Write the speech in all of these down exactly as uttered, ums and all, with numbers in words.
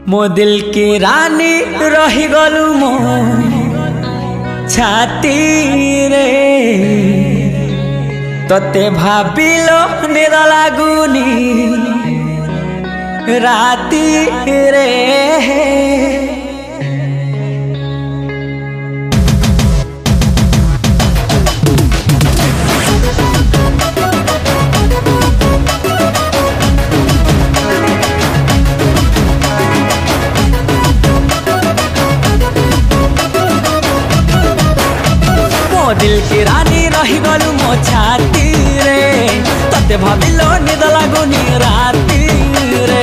मो दिल की रानी रही गलु मो छाती रे तते भाबिलो निद लागुनी राती रे। दिल की रानी रही गलु मो छाती रे तते भाबिलो निद लागुनी राती रे।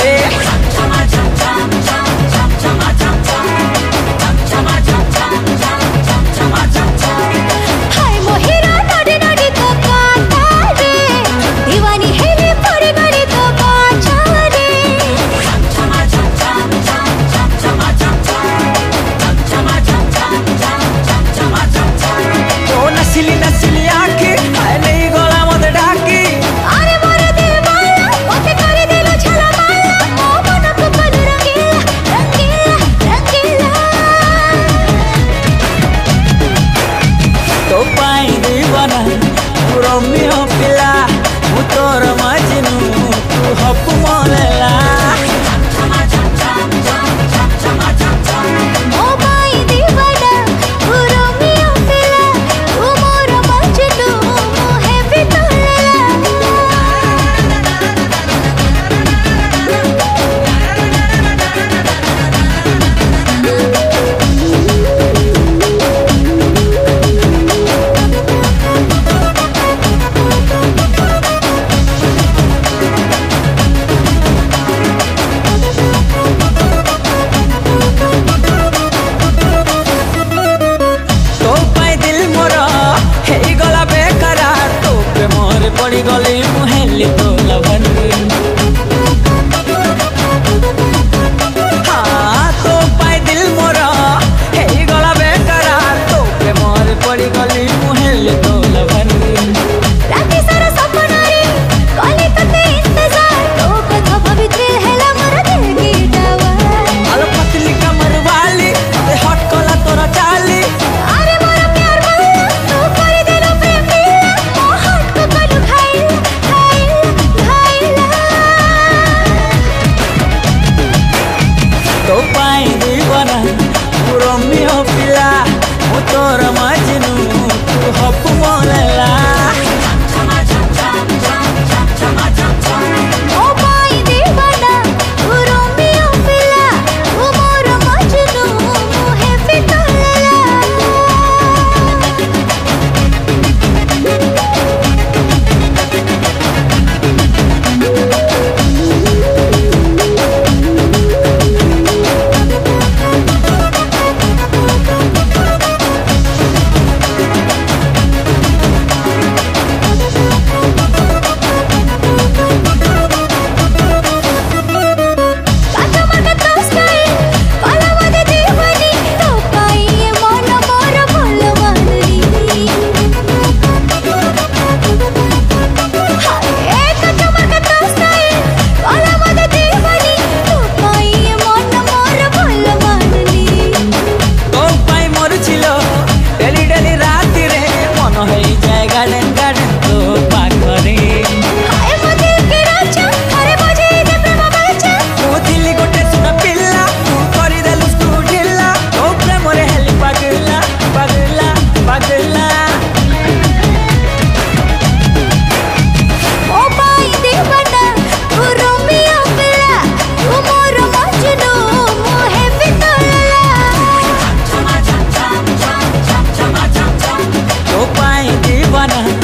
रोमियो पिला मु तोर मजनू तू हप मोलेला ओ भाई दीवाना तू रोमियो पिला तू मोर मजनू मोहे भी पड़ी गली मुहेली तो लवन हाँ तो पाए दिल मोरा हे गला बेकरार तो पे मोर पड़ी गली मुहेली तो लवन राती सारा सपना रे कली तते इंतजार तो कथा भवित्र हैला मोर दिल की डावा आलो पतली कमर वाली ते हट कोला तोरा चाली अरे मोर प्यार वाला तू कर देलो प्रेम दिला ओ हट को कलु खाइल खाइल खाइला तो पाए दीवाना तू रोमियो पिला मु तोर मजनू तू हप मोलेला। ओ भाई दीवाना तू रोमियो पिला तू मोर मजनू मोहे भी दीवाना